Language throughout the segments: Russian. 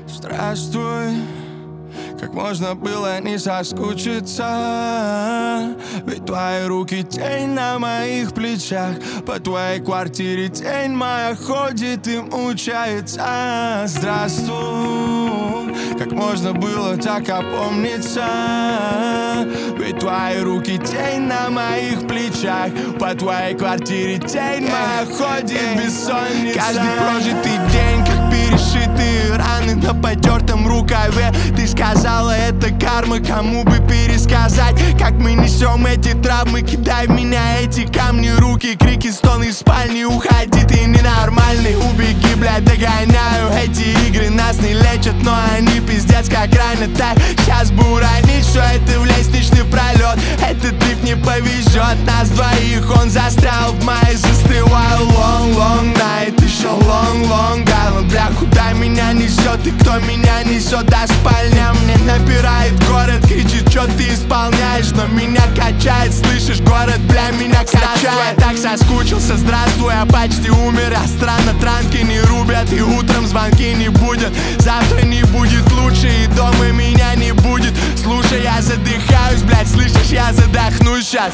Здравствуй, как можно было не соскучиться? Ведь твои руки тень на моих плечах. По твоей квартире тень моя ходит и мучается. Здравствуй, как можно было так опомниться? Ведь твои руки тень на моих плечах. По твоей квартире тень моя ходит бессонница. Каждый прожитый день, как перешитые раны на потертом рукаве. Ты сказала, это карма, кому бы пересказать, как мы несем эти травмы. Кидай в меня эти камни, руки, крики, стоны из спальни. Уходи, ты ненормальный, убеги, блядь, догоняю. Эти игры нас не лечат, но они пиздец как ранят. Так, сейчас бы уронить все это в лестничный пролет. Этот лифт не повезет нас двоих, он застрял в мае. Застреваю, long night, еще long island. Бля, куда меня несет и кто меня несет до спальни? Мне напирает город, кричит, что ты исполняешь, но меня качает, слышишь, город, бля, меня качает. Я так соскучился, здравствуй, я почти умер. А странно, транки не рубят и утром звонки не будут. Завтра не будет лучше и дома меня не будет. Слушай, я задыхаюсь, блядь, слышишь, я задохнусь сейчас.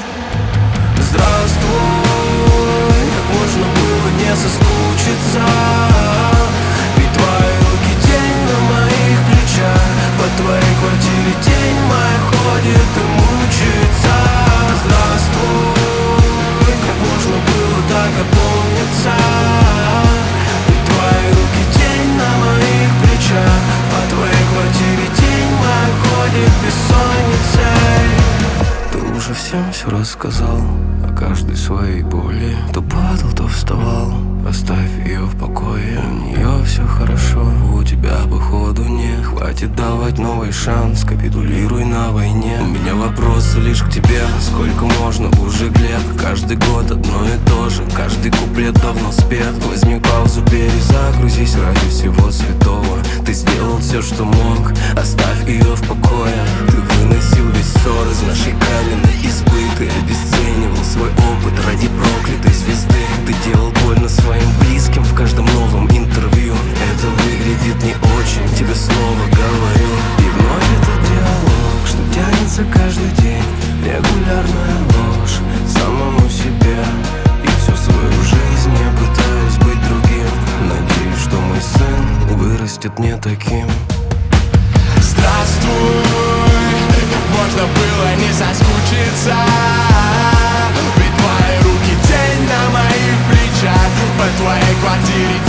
Здравствуй, как можно было не соскучиться? Ведь твои руки тень на моих плечах. По твоей квартире тень моя ходит и мучается. Здравствуй, как можно было так опомниться? Ведь твои руки тень на моих плечах. По твоей квартире тень моя ходит бессонницей. Ты уже всем все рассказал о каждой своей боли. То падал, то вставал, оставь ее в покое. У нее все хорошо, у тебя походу нет. Хватит давать новый шанс, капитулируй на войне. У меня вопросы лишь к тебе, сколько можно уже лет? Каждый год одно и то же, каждый куплет давно спет. Возьми паузу, перезагрузись ради всего святого. Ты сделал все, что мог, оставь ее в покое. Ты выносил весь ссор из нашей каменной избы. Ты обесценивал свой опыт ради проклятой звезды. Ты делал больно своим близким в каждом новом интервью. Это выглядит не очень, тебе снова говорю. И вновь этот диалог, что тянется каждый день. Регулярная ложь самому себе. И всю свою жизнь я пытаюсь быть другим. Надеюсь, что мой сын вырастет не таким. Здравствуй, как можно было не соскучиться? Ведь твои руки тень на моих плечах. По твоей квартире